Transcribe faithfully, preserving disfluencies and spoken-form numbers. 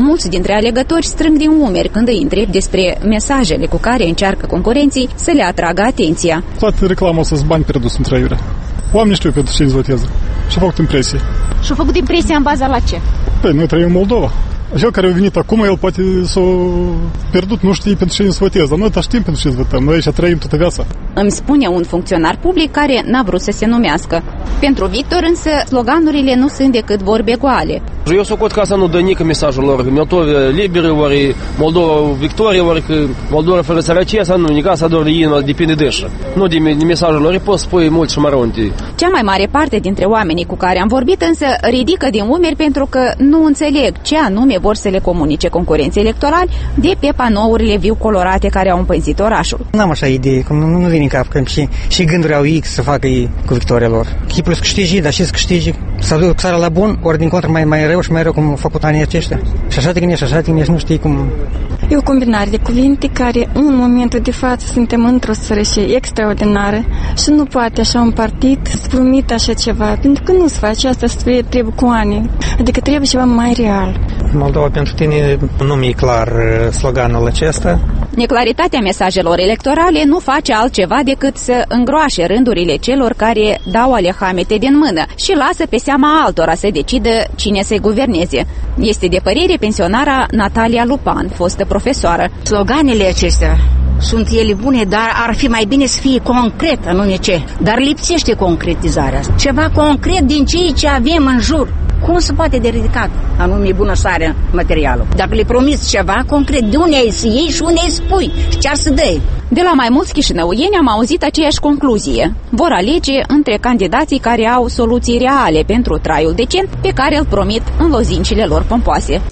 mulți dintre alegători strâng din umeri când îi întreb despre mesajele cu care încearcă concurenții să le atragă atenția. Toată reclama o să-ți bani pierdus în trăiure. Oamenii știu pentru cine votează și-au făcut impresie. Și-au făcut impresia în baza la ce? Păi, noi trăim în Moldova. Cel care a venit acum, el poate s-a pierdut, nu știe pentru cine să voteze, dar noi știm pentru cine să votăm, noi aici trăim toată viața. Îmi spune un funcționar public care n-a vrut să se numească. Pentru Victor însă, sloganurile nu sunt decât vorbe goale. Eu socot că asta nu dă nică mesajul lor, Moldova liberă, ori Moldova victorie, ori că Moldova fără sărăcie, asta nu, nici asta doar de depinde de așa. Nu de, de mesajul lor, poți spui mult și mărunte. Cea mai mare parte dintre oamenii cu care am vorbit însă ridică din umeri pentru că nu înțeleg ce anume vor să le comunice concurenții electorali de pe panourile viu colorate care au împânzit orașul. N-am așa idee, cum nu, nu vine în cap, că și, și gânduri au X să facă ei cu victoria lor. Chipul să câștigi, dar și să câștigi, să duc țara la bun, ori din contră mai, mai rău și mai rău cum au făcut anii aceștia. Și așa te gândești, așa te gândești, nu știi cum... E o combinare de cuvinte care în momentul de față suntem într-o sărășie extraordinară și nu poate așa un partid să promite așa ceva, pentru că nu se face asta, trebuie cu ani, adică trebuie ceva mai real. Moldova pentru tine nu mi-e clar sloganul acesta. Neclaritatea mesajelor electorale nu face altceva decât să îngroașe rândurile celor care dau alehamete din mână și lasă pe seama altora să decidă cine să-i guverneze. Este de părere pensionara Natalia Lupan, fostă profesoară. Sloganele acestea sunt ele bune, dar ar fi mai bine să fie concret, anume ce. Dar lipsește concretizarea. Ceva concret din ceea ce avem în jur. Cum se poate de ridicat anume bunăstarea materială? Dacă le promiți ceva concret, de unde ai să iei și unde ai să pui și ce ar să dai? De la mai mulți chișinăuieni am auzit aceeași concluzie. Vor alege între candidații care au soluții reale pentru traiul decent pe care îl promit în lozincile lor pompoase.